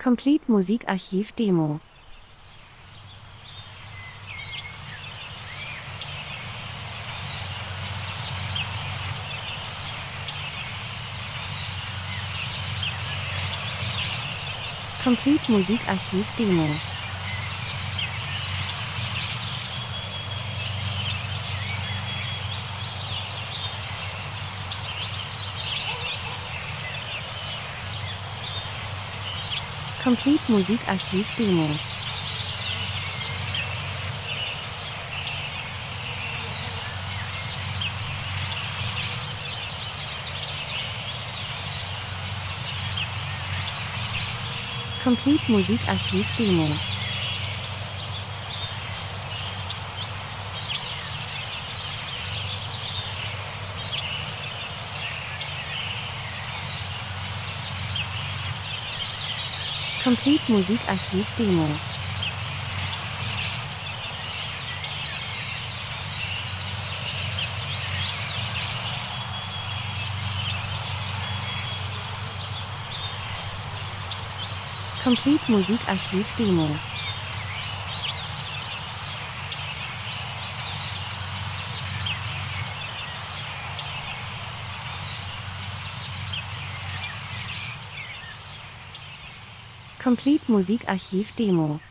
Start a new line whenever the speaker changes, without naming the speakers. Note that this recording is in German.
Complete Musikarchiv Demo. Complete Musikarchiv Demo. Complete Musikarchiv Demo. Complete Musikarchiv Demo. Complete Musikarchiv Demo. Complete Musikarchiv Demo. Complete Musikarchiv Demo.